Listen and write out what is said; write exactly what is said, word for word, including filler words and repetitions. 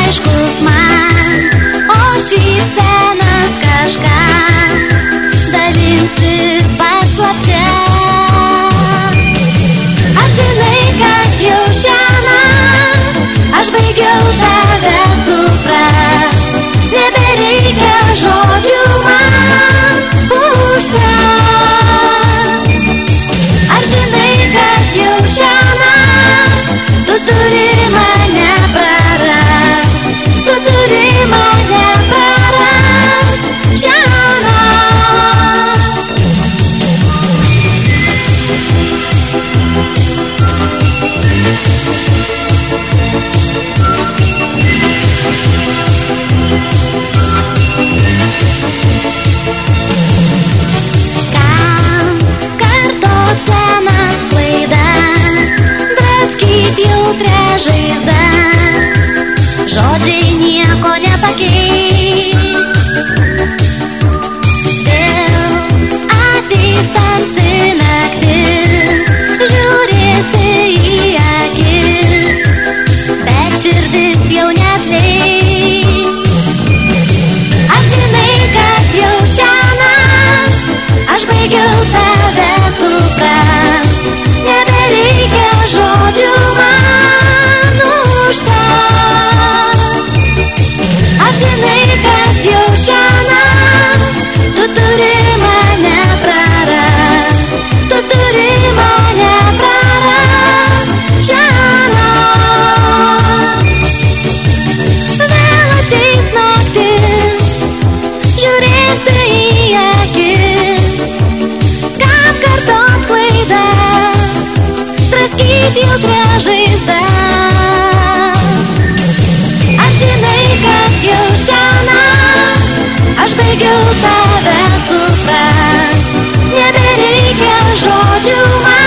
aiškus man, o šypsenas kažką dalinsi paslapčia. Ar žinai, kad jau šiandien aš baigiau tave suprast, nebereikia žodžių man užtekt. Ar žinai, kad jau šiandien tu turi mane prarast, tu turi mane prarast šiandien. Kam kartot senas klaidas, draskyt jautrias žaizdas, žodžiai nieko nepakeis. Vėl ateis tamsi naktis, žiūrėsi į akis, bet širdis jau neatleis. Ar žinai, kad jau šiandien aš baigiau tave suprast, nebereikia žodžių man užtekt. Ar žinai, kad jau šiandien tu turi mane prarast, tu turi mane prarast šiandien. Vėl ateis naktis, žiūrėsi į akis, kam kartot klaidas, draskyt jautrias žaizdas. Ar žinai, kad jau šiandien aš baigiau tave suprast, nebereikia žodžių man